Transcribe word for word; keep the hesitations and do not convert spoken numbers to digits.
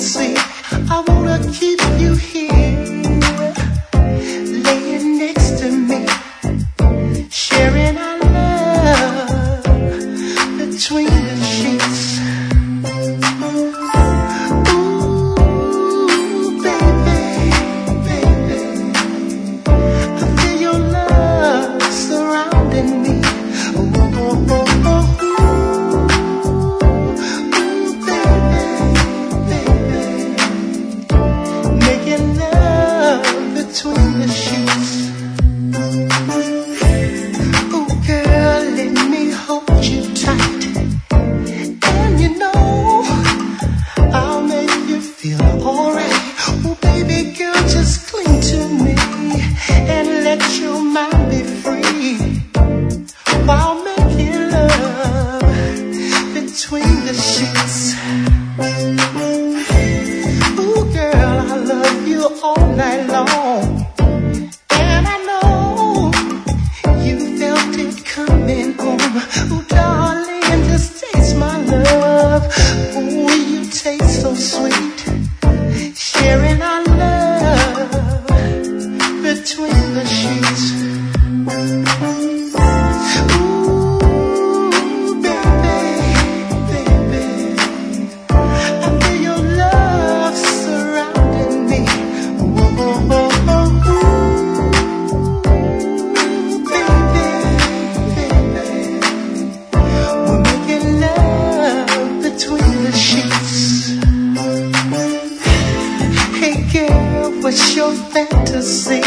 see. I wanna keep you here, laying next to me, sharing our love between the sheets. Ooh, baby, baby, I feel your love surrounding me. Oh, oh, oh, oh. Between the sheets. Oh girl, let me hold you tight, and you know I'll make you feel alright. Oh baby girl, just cling to me and let your mind be free while making love between the sheets. Oh girl, I love you all night long, and I know you felt it coming home. Oh darling, just taste my love. Oh, you taste so sweet, sharing our love between the sheets. What's your fantasy?